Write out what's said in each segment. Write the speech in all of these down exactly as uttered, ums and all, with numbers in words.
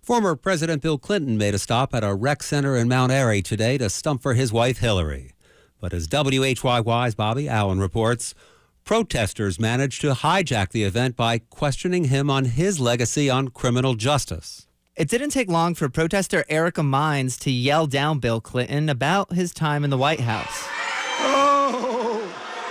Former President Bill Clinton made a stop at a rec center in Mount Airy today to stump for his wife Hillary. But as W H Y Y's Bobby Allen reports, protesters managed to hijack the event by questioning him on his legacy on criminal justice. It didn't take long for protester Erica Mines to yell down Bill Clinton about his time in the White House. Oh!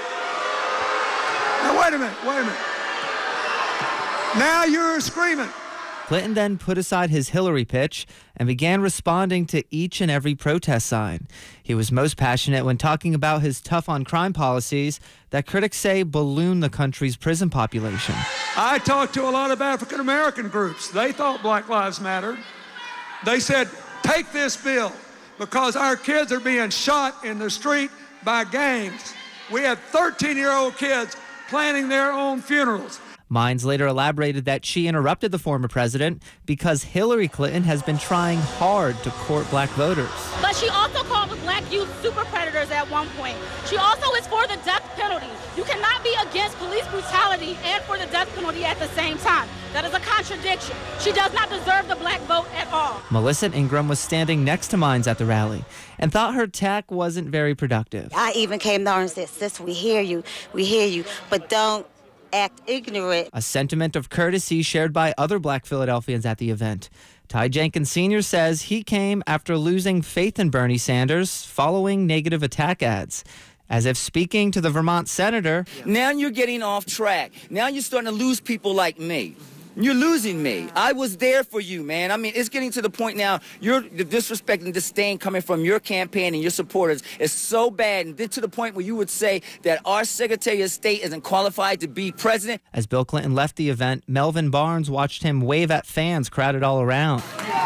Now, wait a minute, wait a minute. Now you're screaming. Clinton then put aside his Hillary pitch and began responding to each and every protest sign. He was most passionate when talking about his tough-on-crime policies that critics say balloon the country's prison population. I talked to a lot of African-American groups. They thought Black Lives Mattered. They said, take this bill because our kids are being shot in the street by gangs. We had thirteen-year-old kids planning their own funerals. Mines later elaborated that she interrupted the former president because Hillary Clinton has been trying hard to court black voters. But she also called the black youth super predators at one point. She also is for the death penalty. You cannot be against police brutality and for the death penalty at the same time. That is a contradiction. She does not deserve the black vote at all. Melissa Ingram was standing next to Mines at the rally and thought her tack wasn't very productive. I even came down and said, sis, we hear you, we hear you, but don't act ignorant. A sentiment of courtesy shared by other black Philadelphians at the event. Ty Jenkins Senior says he came after losing faith in Bernie Sanders following negative attack ads. As if speaking to the Vermont senator. Now you're getting off track. Now you're starting to lose people like me. You're losing me. I was there for you, man. I mean, it's getting to the point now, you're, the disrespect and disdain coming from your campaign and your supporters is so bad, and then to the point where you would say that our Secretary of State isn't qualified to be president. As Bill Clinton left the event, Melvin Barnes watched him wave at fans crowded all around.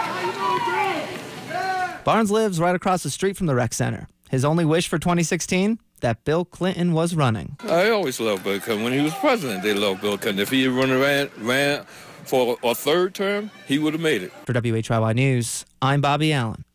Barnes lives right across the street from the rec center. His only wish for twenty sixteen? That Bill Clinton was running. I always loved Bill Clinton. When he was president, they loved Bill Clinton. If he had run around, ran for a third term, he would have made it. For W H Y Y News, I'm Bobby Allen.